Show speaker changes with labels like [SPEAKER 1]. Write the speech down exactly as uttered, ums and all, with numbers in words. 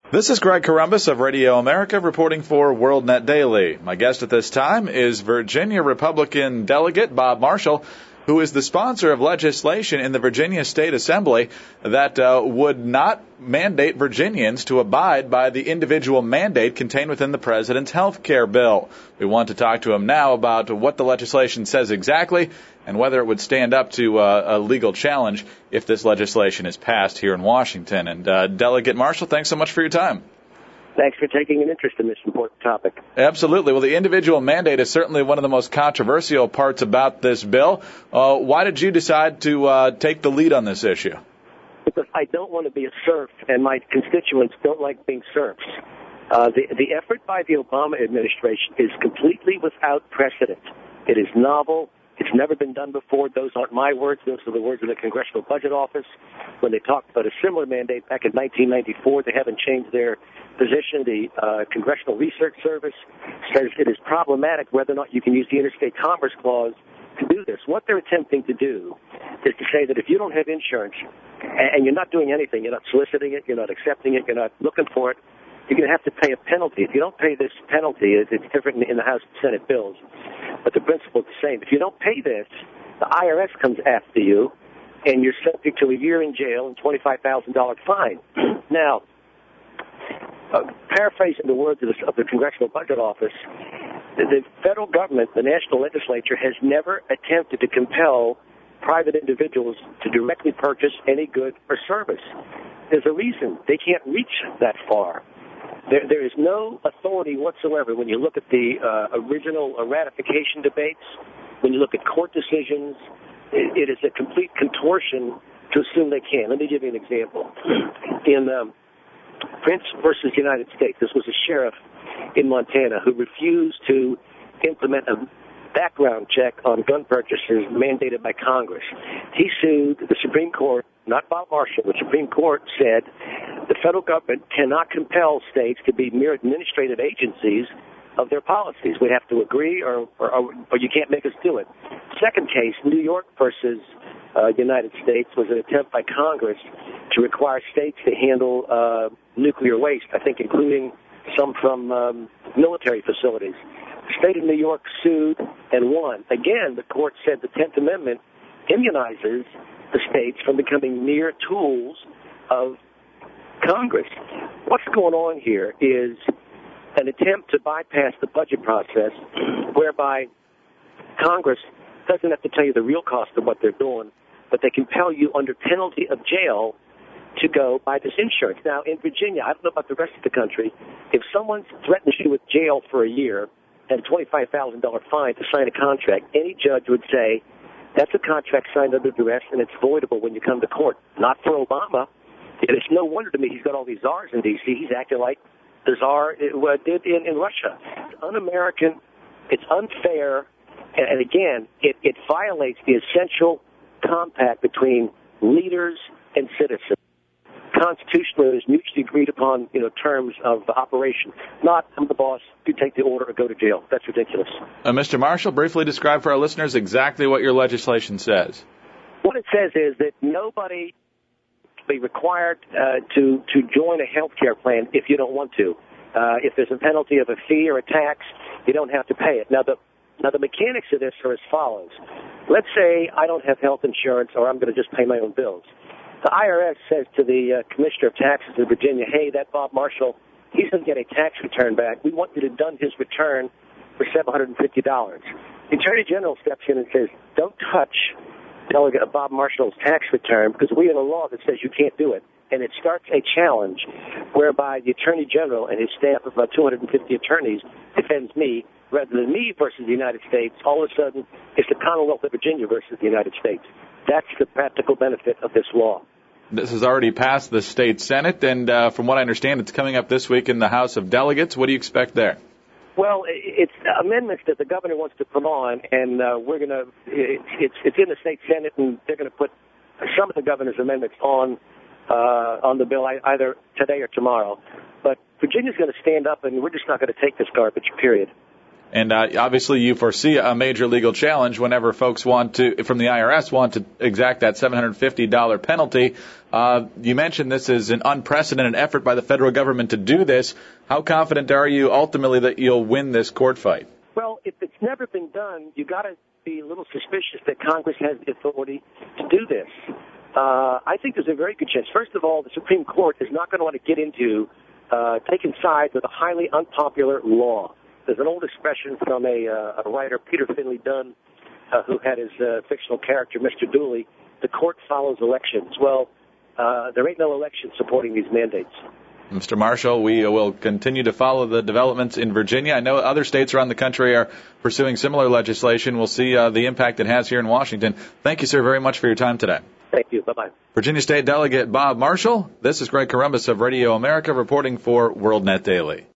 [SPEAKER 1] This is Greg Corombos of Radio America reporting for WorldNet Daily. My guest at this time is Virginia Republican Delegate Bob Marshall, who is the sponsor of legislation in the Virginia State Assembly that uh, would not mandate Virginians to abide by the individual mandate contained within the president's health care bill. We want to talk to him now about what the legislation says exactly and whether it would stand up to uh, a legal challenge if this legislation is passed here in Washington. And uh, Delegate Marshall, thanks so much for your time.
[SPEAKER 2] Thanks for taking an interest in this important topic.
[SPEAKER 1] Absolutely. Well, the individual mandate is certainly one of the most controversial parts about this bill. Uh, why did you decide to uh, take the lead on this issue?
[SPEAKER 2] Because I don't want to be a serf, and my constituents don't like being serfs. Uh, the, the effort by the Obama administration is completely without precedent. It is novel. It's never been done before. Those aren't my words. Those are the words of the Congressional Budget Office. When they talked about a similar mandate back in nineteen ninety-four, they haven't changed their position. The uh, Congressional Research Service says it is problematic whether or not you can use the Interstate Commerce Clause to do this. What they're attempting to do is to say that if you don't have insurance and you're not doing anything, you're not soliciting it, you're not accepting it, you're not looking for it, you're going to have to pay a penalty. If you don't pay this penalty, it's different in the House and Senate bills, but the principle is the same. If you don't pay this, the I R S comes after you, and you're subject to a year in jail and twenty-five thousand dollars fine. Now, uh, paraphrasing the words of the, of the Congressional Budget Office, the, the federal government, the national legislature, has never attempted to compel private individuals to directly purchase any good or service. There's a reason they can't reach that far. There, there is no authority whatsoever when you look at the uh, original uh, ratification debates, when you look at court decisions. It, it is a complete contortion to assume they can. Let me give you an example. In um, Prince versus United States, this was a sheriff in Montana who refused to implement a background check on gun purchases mandated by Congress. He sued the Supreme Court, not Bob Marshall. The Supreme Court said the federal government cannot compel states to be mere administrative agencies of their policies. We have to agree, or, or, or you can't make us do it. Second case, New York versus uh, United States, was an attempt by Congress to require states to handle uh, nuclear waste, I think including some from um, military facilities. The state of New York sued and won. Again, the court said the tenth Amendment immunizes the states from becoming mere tools of Congress. What's going on here is an attempt to bypass the budget process whereby Congress doesn't have to tell you the real cost of what they're doing, but they compel you under penalty of jail to go buy this insurance. Now, in Virginia, I don't know about the rest of the country, if someone threatens you with jail for a year and a twenty-five thousand dollars fine to sign a contract, any judge would say, that's a contract signed under duress and it's voidable when you come to court. Not for Obama. And it's no wonder to me he's got all these czars in D C He's acting like the czar did in, in Russia. It's un-American. It's unfair. And, and again, it, it violates the essential compact between leaders and citizens. Constitutionally, there's mutually agreed upon, you know, terms of operation. Not, I'm the boss, you take the order or go to jail. That's ridiculous.
[SPEAKER 1] Uh, Mister Marshall, briefly describe for our listeners exactly what your legislation says.
[SPEAKER 2] What it says is that nobody be required uh, to to join a health care plan if you don't want to. Uh, if there's a penalty of a fee or a tax, you don't have to pay it. Now the now the mechanics of this are as follows. Let's say I don't have health insurance, or I'm going to just pay my own bills. The I R S says to the uh, Commissioner of Taxes in Virginia, hey, that Bob Marshall, he's going to get a tax return back. We want you to done his return for seven hundred fifty dollars. The Attorney General steps in and says, don't touch Delegate Bob Marshall's tax return because we have a law that says you can't do it. And it starts a challenge whereby the Attorney General and his staff of about two hundred fifty attorneys defends me rather than me versus the United States. All of a sudden, it's the Commonwealth of Virginia versus the United States. That's the practical benefit of this law.
[SPEAKER 1] This has already passed the state Senate, and uh, from what I understand, it's coming up this week in the House of Delegates. What do you expect there?
[SPEAKER 2] Well, it's amendments that the governor wants to put on, and uh, we're going to, it's it's in the state Senate, and they're going to put some of the governor's amendments on uh, on the bill either today or tomorrow. But Virginia's going to stand up, and we're just not going to take this garbage, period.
[SPEAKER 1] And uh, obviously you foresee a major legal challenge whenever folks want to, from the I R S, want to exact that seven hundred fifty dollars penalty. Uh, you mentioned this is an unprecedented effort by the federal government to do this. How confident are you ultimately that you'll win this court fight?
[SPEAKER 2] Well, if it's never been done, you got to be a little suspicious that Congress has the authority to do this. Uh, I think there's a very good chance. First of all, the Supreme Court is not going to want to get into uh, taking sides with a highly unpopular law. There's an old expression from a, uh, a writer, Peter Finley Dunn, uh, who had his uh, fictional character, Mister Dooley, the court follows elections. Well, uh, there ain't no election supporting these mandates.
[SPEAKER 1] Mister Marshall, we will continue to follow the developments in Virginia. I know other states around the country are pursuing similar legislation. We'll see uh, the impact it has here in Washington. Thank you, sir, very much for your time today.
[SPEAKER 2] Thank you. Bye-bye.
[SPEAKER 1] Virginia State Delegate Bob Marshall. This is Greg Corombos of Radio America reporting for WorldNet Daily.